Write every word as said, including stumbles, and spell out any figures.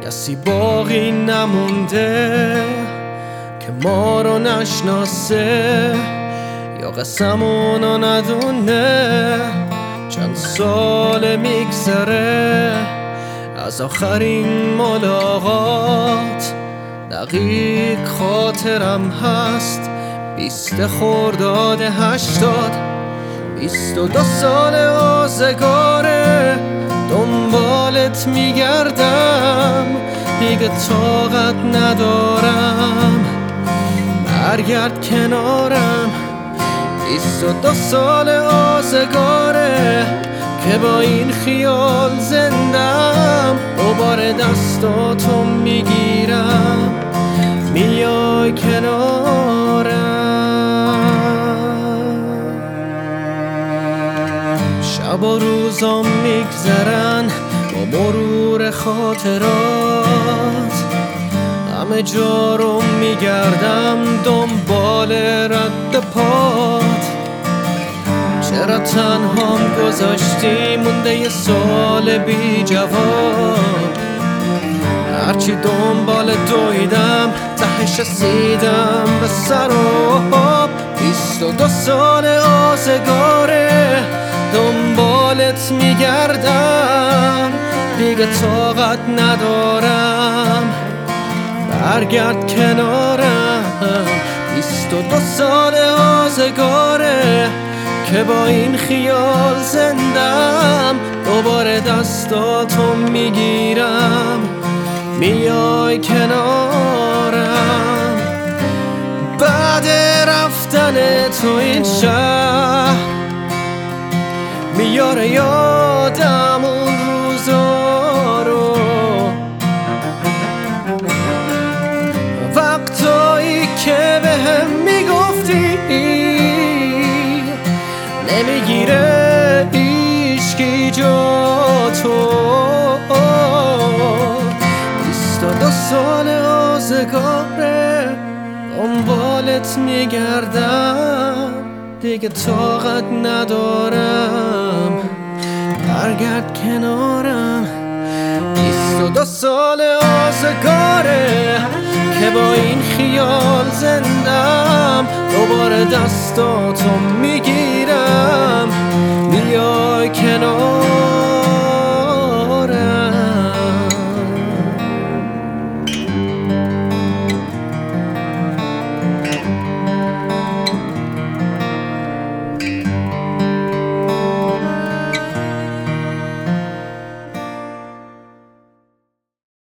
کسی باقی نمونده که ما رو نشناسه یا قسمونو ندونه. چند سال میگذره از آخرین ملاقات، دقیق خاطرم هست بیست خرداد هشتاد. بیست و دو سال آزگاره دنبالت میگردم، دیگه طاقت ندارم برگرد کنارم. بیست و دو سال آزگاره که با این خیال زندم، دوباره دستاتو میگیرم میای کنارم. شب و روزام میگذرن با مرور خاطرات، همه جا رو میگردم دنبال رد پات. چرا تنهام گذاشتی مونده یه سال بی جواب؟ هرچی دنبال دویدم تهش رسیدم به سر و آب. بیست و دو سال آزگاره دنبالت میگردم، دیگه طاقت ندارم برگرد کنارم. بیست و دو سال آزگاره که با این خیال زندم، دوباره دستاتو میگیرم میای کنارم. بعد رفتن تو این شهر میاره یادم اون روزا رو، وقتایی که بهم میگفتی نمیگیره هیچکی جا تو. بیست و دو سال آزگاره دنبالت میگردم، دیگه طاقت ندارم برگرد کنارم. بیست و دو سال آزگاره که با این خیال زندم، دوباره دستاتو میگیرم میای کنار.